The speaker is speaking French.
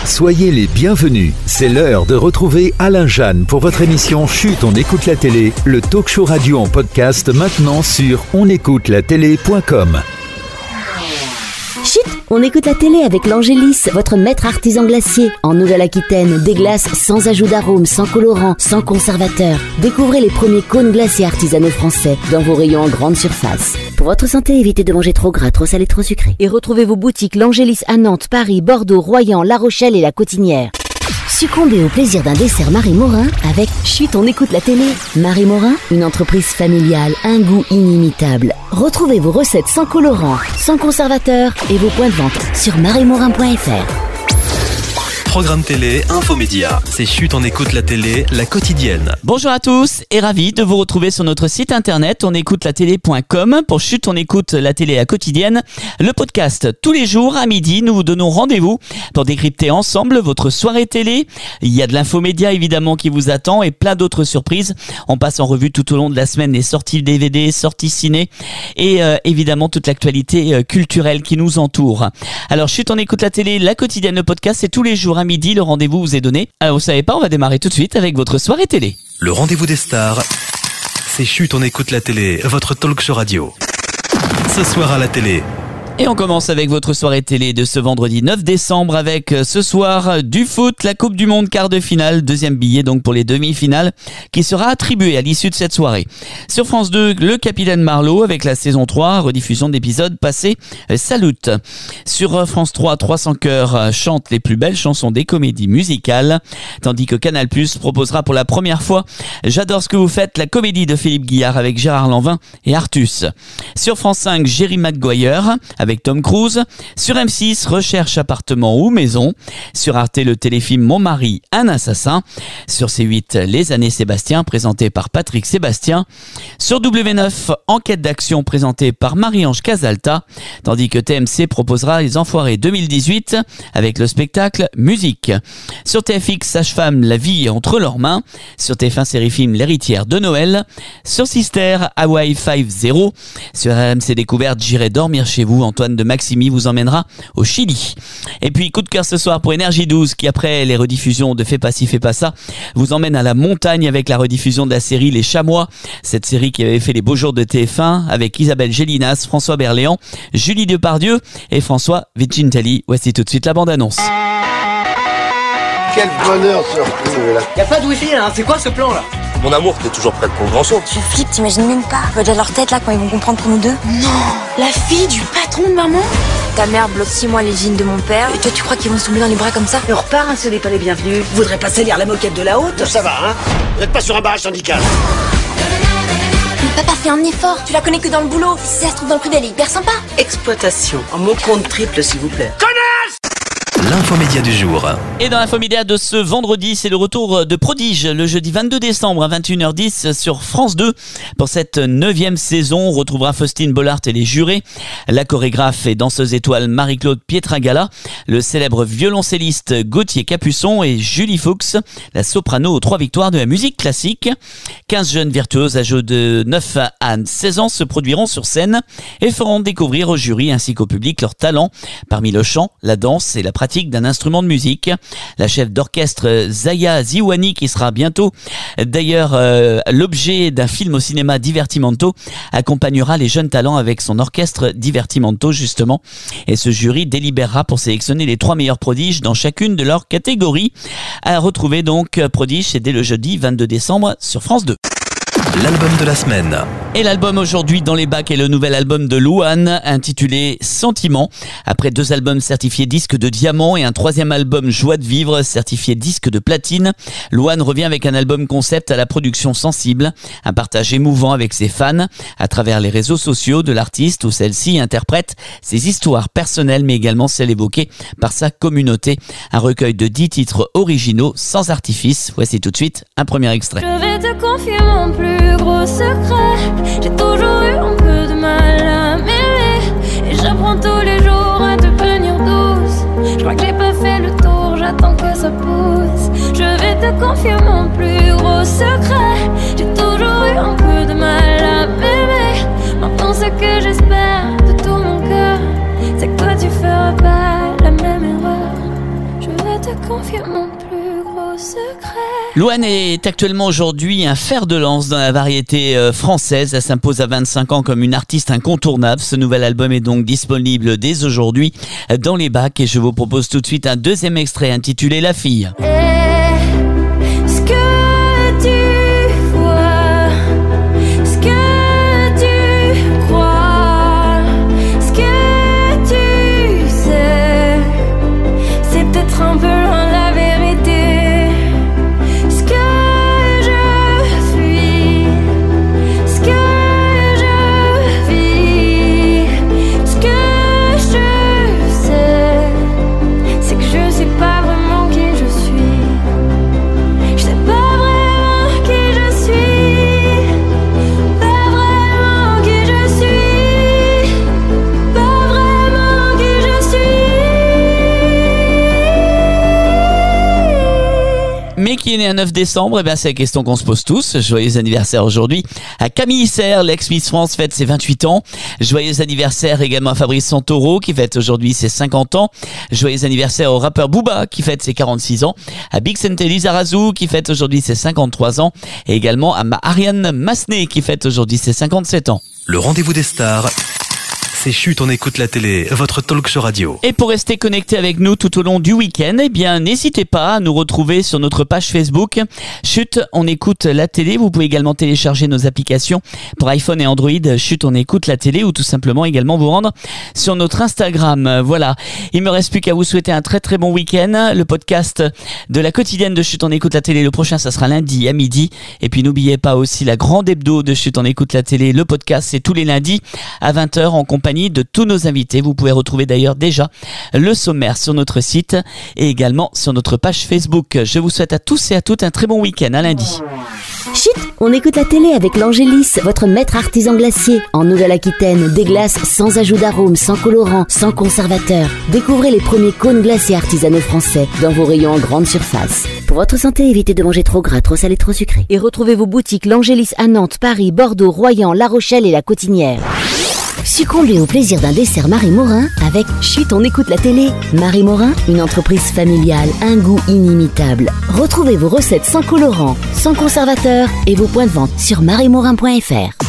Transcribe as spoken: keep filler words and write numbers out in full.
Soyez les bienvenus. C'est l'heure de retrouver Alain Jeanne pour votre émission Chut, on écoute la télé, le talk show radio en podcast maintenant sur on écoute la télé point com. Chut, on écoute la télé avec l'Angélis, votre maître artisan glacier. En Nouvelle-Aquitaine, des glaces sans ajout d'arômes, sans colorant, sans conservateur. Découvrez les premiers cônes glacés artisanaux français dans vos rayons en grande surface. Pour votre santé, évitez de manger trop gras, trop salé, trop sucré. Et retrouvez vos boutiques l'Angélis à Nantes, Paris, Bordeaux, Royan, La Rochelle et La Cotinière. Succombez au plaisir d'un dessert Marie Morin avec Chut, on écoute la télé. Marie Morin, une entreprise familiale, un goût inimitable. Retrouvez vos recettes sans colorant, sans conservateur et vos points de vente sur marie morin point f r. Programme télé, infomédia. C'est Chut, on écoute la télé, la quotidienne. Bonjour à tous et ravi de vous retrouver sur notre site internet on écoute la télé point com pour Chut, on écoute la télé, la quotidienne. Le podcast, tous les jours à midi, nous vous donnons rendez-vous pour décrypter ensemble votre soirée télé. Il y a de l'infomédia évidemment qui vous attend et plein d'autres surprises. On passe en revue tout au long de la semaine les sorties D V D, sorties ciné et euh, évidemment toute l'actualité euh, culturelle qui nous entoure. Alors Chut, on écoute la télé, la quotidienne, le podcast, c'est tous les jours à midi, le rendez-vous vous est donné. Alors vous savez pas, on va démarrer tout de suite avec votre soirée télé. Le rendez-vous des stars, c'est Chut, on écoute la télé, votre talk show radio. Ce soir à la télé. Et on commence avec votre soirée télé de ce vendredi neuf décembre avec ce soir du foot, la Coupe du Monde quart de finale, deuxième billet donc pour les demi-finales qui sera attribué à l'issue de cette soirée. Sur France deux, le Capitaine Marlowe avec la saison trois, rediffusion d'épisodes passés, Salut. Sur France trois, trois cents cœurs chante les plus belles chansons des comédies musicales, tandis que Canal plus, proposera pour la première fois J'adore ce que vous faites, la comédie de Philippe Guillard avec Gérard Lanvin et Artus. Sur France cinq, Jerry Maguire avec Tom Cruise. Sur M six, Recherche appartement ou maison. Sur Arte, le téléfilm Mon mari, un assassin. Sur C huit, Les années Sébastien, présenté par Patrick Sébastien. Sur W neuf, Enquête d'action, présenté par Marie-Ange Casalta. Tandis que T M C proposera Les Enfoirés deux mille dix-huit avec le spectacle Musique. Sur T F X, Sage-Femme, La vie entre leurs mains. Sur T F un, Série-Film, L'héritière de Noël. Sur Sister, Hawaii cinq zéro. Sur R M C Découverte, J'irai dormir chez vous. Antoine de Maximi vous emmènera au Chili. Et puis coup de cœur ce soir pour Énergie douze qui après les rediffusions de Fais pas ci, fais pas ça vous emmène à la montagne avec la rediffusion de la série Les Chamois, cette série qui avait fait les beaux jours de T F un avec Isabelle Gélinas, François Berléand, Julie Depardieu et François Vicintelli. Voici tout de suite la bande-annonce. Quel bonheur ce retrouver là. Y'a pas de wifi là, hein. C'est quoi ce plan là? Mon amour, t'es toujours prête pour le grand saut. Je flippe, t'imagines même pas. Je vois déjà leur tête là quand ils vont comprendre pour nous deux. Non, la fille du patron de maman. Ta mère bloque six mois les jeans de mon père. Et toi tu crois qu'ils vont se tomber dans les bras comme ça? Et on repart, hein, ce n'est pas les bienvenus. Vous voudrez pas salir la moquette de la haute? Ça va, hein? Vous n'êtes pas sur un barrage syndical. Mais papa fait un effort. Tu la connais que dans le boulot. Si ça se trouve dans le privé, elle est hyper sympa. Exploitation, en mot compte triple s'il vous plaît. L'infomédia du jour. Et dans l'infomédia de ce vendredi, c'est le retour de Prodige le jeudi vingt-deux décembre à vingt et une heures dix sur France deux. Pour cette neuvième saison, on retrouvera Faustine Bollard et les jurés, la chorégraphe et danseuse étoile Marie-Claude Pietragala, le célèbre violoncelliste Gauthier Capuçon et Julie Fuchs, la soprano aux trois victoires de la musique classique. quinze jeunes virtuoses âgés de neuf à seize ans se produiront sur scène et feront découvrir au jury ainsi qu'au public leurs talents parmi le chant, la danse et la pratique d'un instrument de musique. La chef d'orchestre Zaya Ziwani, qui sera bientôt d'ailleurs euh, l'objet d'un film au cinéma Divertimento, accompagnera les jeunes talents avec son orchestre Divertimento justement. Et ce jury délibérera pour sélectionner les trois meilleurs prodiges dans chacune de leurs catégories. À retrouver donc Prodige, c'est dès le jeudi vingt-deux décembre sur France deux. L'album de la semaine. Et l'album aujourd'hui dans les bacs est le nouvel album de Louane intitulé Sentiment. Après deux albums certifiés disque de diamant et un troisième album Joie de vivre certifié disque de platine, Louane revient avec un album concept à la production sensible, un partage émouvant avec ses fans à travers les réseaux sociaux de l'artiste où celle-ci interprète ses histoires personnelles mais également celles évoquées par sa communauté. Un recueil de dix titres originaux sans artifice. Voici tout de suite un premier extrait. Je vais te confier mon plus gros secret. J'ai toujours eu un peu de mal à m'aimer et j'apprends tous les jours à te tenir douce. Je crois que j'ai pas fait le tour, j'attends que ça pousse. Je vais te confier mon plus gros secret. J'ai toujours eu un peu de mal à m'aimer. Maintenant ce que j'espère de tout mon cœur, c'est que toi tu feras pas la même erreur. Je vais te Louane est actuellement aujourd'hui un fer de lance dans la variété euh, française. Elle s'impose à vingt-cinq ans comme une artiste incontournable. Ce nouvel album est donc disponible dès aujourd'hui dans les bacs et je vous propose tout de suite un deuxième extrait intitulé La Fille. Est-ce que tu vois, ce que tu crois, ce que tu sais, c'est peut-être un peu loin la vérité. Ce que je suis, ce que je vis, ce que je sais, c'est que je sais pas vraiment qui je suis. Je sais pas vraiment qui je suis, pas vraiment qui je suis, pas vraiment qui je suis. Mais qui est né un neuf décembre? Eh bien, c'est la question qu'on se pose tous. Joyeux anniversaire aujourd'hui à Camille Isser, l'ex-Miss France, fête ses vingt-huit ans. Joyeux anniversaire également à Fabrice Santoro, qui fête aujourd'hui ses cinquante ans. Joyeux anniversaire au rappeur Booba, qui fête ses quarante-six ans. À Big Sente Lizarazu, qui fête aujourd'hui ses cinquante-trois ans. Et également à Ma- Ariane Massenet, qui fête aujourd'hui ses cinquante-sept ans. Le rendez-vous des stars, c'est Chut, on écoute la télé, votre talk show radio. Et pour rester connecté avec nous tout au long du week-end, eh bien, n'hésitez pas à nous retrouver sur notre page Facebook. Chut, on écoute la télé. Vous pouvez également télécharger nos applications pour iPhone et Android. Chut, on écoute la télé ou tout simplement également vous rendre sur notre Instagram. Voilà. Il me reste plus qu'à vous souhaiter un très très bon week-end. Le podcast de la quotidienne de Chut, on écoute la télé. Le prochain, ça sera lundi à midi. Et puis, n'oubliez pas aussi la grande hebdo de Chut, on écoute la télé. Le podcast, c'est tous les lundis à vingt heures en compagnie de tous nos invités. Vous pouvez retrouver d'ailleurs déjà le sommaire sur notre site et également sur notre page Facebook. Je vous souhaite à tous et à toutes un très bon week-end. À lundi. Chut, on écoute la télé avec l'Angélis, votre maître artisan glacier. En Nouvelle-Aquitaine, des glaces sans ajout d'arôme, sans colorant, sans conservateur. Découvrez les premiers cônes glacés artisanaux français dans vos rayons en grande surface. Pour votre santé, évitez de manger trop gras, trop salé, trop sucré. Et retrouvez vos boutiques l'Angélis à Nantes, Paris, Bordeaux, Royan, La Rochelle et La Cotinière. Succombez au plaisir d'un dessert Marie Morin avec Chut, on écoute la télé. Marie Morin, une entreprise familiale, un goût inimitable. Retrouvez vos recettes sans colorant, sans conservateur et vos points de vente sur marie morin point f r.